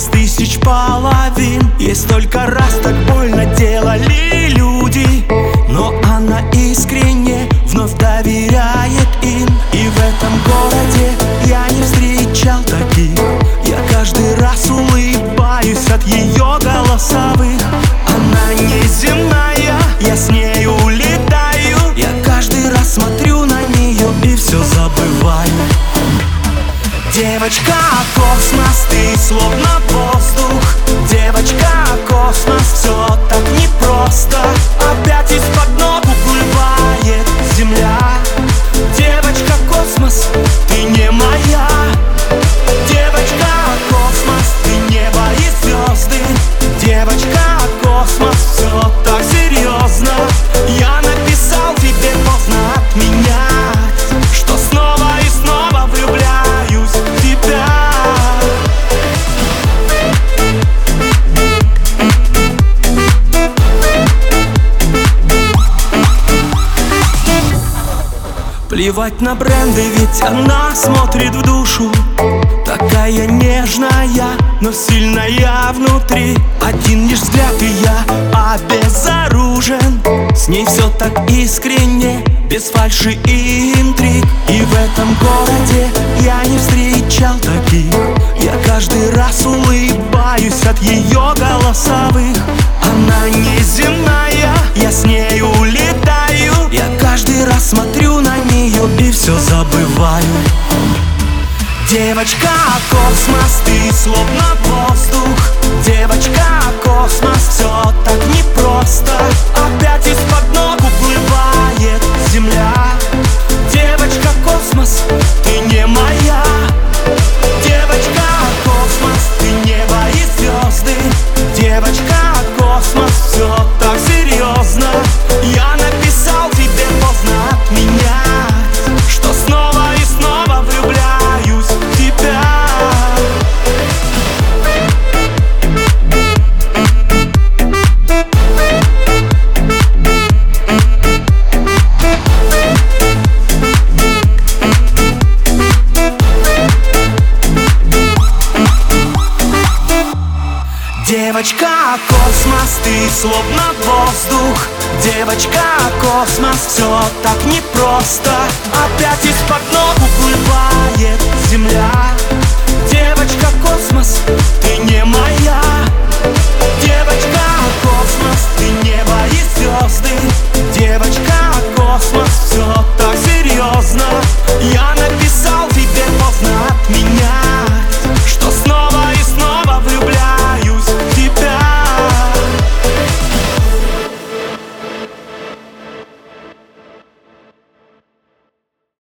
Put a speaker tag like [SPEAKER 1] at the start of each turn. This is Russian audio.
[SPEAKER 1] из тысяч половин. Ей столько раз так больно делали люди, но она искренне вновь доверяет им. И в этом городе я не встречал таких. Я каждый раз улыбаюсь от ее голосовых. Она неземная, я с ней улетаю. Я каждый раз смотрю на нее и все забываю. Девочка космос, ты словно воздух. Девочка космос, все так непросто. Опять из-под ног уплывает земля. Девочка космос, ты не моя. Девочка космос, ты небо и звезды. Девочка космос, все так серьезно. Я написал тебе поздно отменять, что снова и снова влюбляюсь в тебя. Плевать на бренды, ведь она смотрит в душу. Такая нежная, но сильная внутри. Один лишь взгляд и я обезоружен. С ней все так искренне, без фальши и интриг. И в этом городе я не встречал таких. Я каждый раз улыбаюсь от ее голосовых. Она неземная, я с ней улетаю. Я каждый раз смотрю на нее и все забываю. Девочка космос, ты словно воздух. Девочка космос, все так непросто. Опять из-под ног уплывает земля. Девочка космос, ты не моя. Девочка космос, ты небо и звезды. Девочка космос, все так серьезно. Я написал тебе поздно отменять, что снова и снова влюбляюсь в тебя. Девочка космос, ты словно воздух. Девочка космос, все так непросто. Опять из-под ног уплывает земля. Девочка космос, ты не